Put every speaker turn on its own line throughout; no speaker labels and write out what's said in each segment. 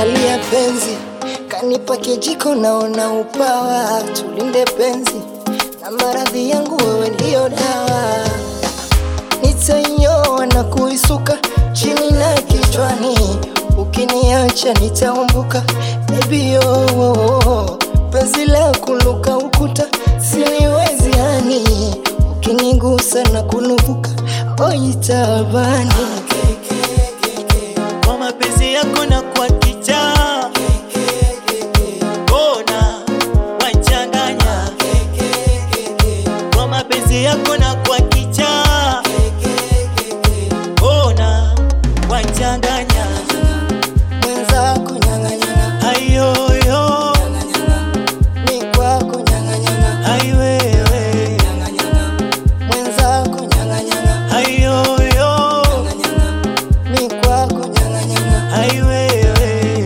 Angalia penzi, kanipa kijiko naona upawa. Tulinde penzi, na maradhi yangu wewe ndio dawa. Nitainyoa na kuisuka chini na kichwani, ukiniacha nitaumbuka. Baby oh, penzi la kuluka ukuta siniwezi hani, ukinigusa na kunuvuka itabani.
Kwa mapenzi yako na kwa kichaa, ona wachanganya. Kwa mapenzi yako na kwa kichaa, ona wachanganya.
Mwenzako nyang'anyanga,
Ayoyo
ni kwako nyang'anyanga.
ai wewe,
Mwenzako nyang'anyanga,
ayoyo
ni kwako nyang'anyanga.
ai wewe.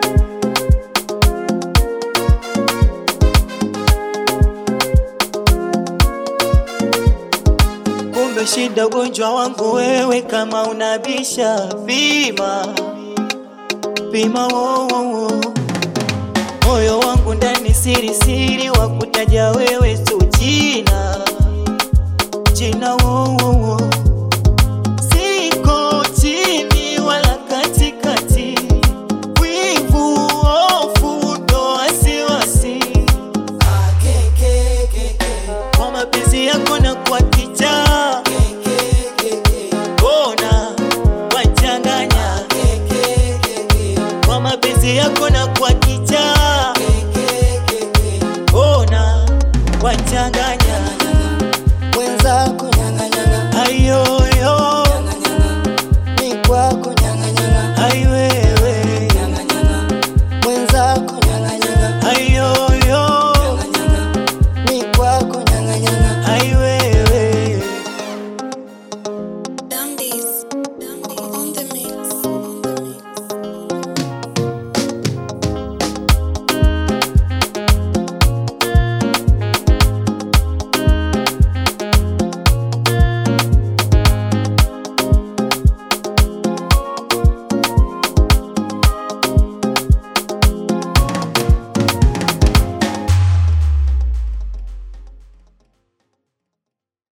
Kumbe shida ugonjwa wangu wewe, kama unabisha pima pima, moyo wangu ndani siri siri, wakutaja wewe tu jina jina, siko chini wala katikati, wivu hofu ndo wasiwasi. Kwa mapenzi yako na kwa kichaa, ona wachanganya. Kwa mapenzi yako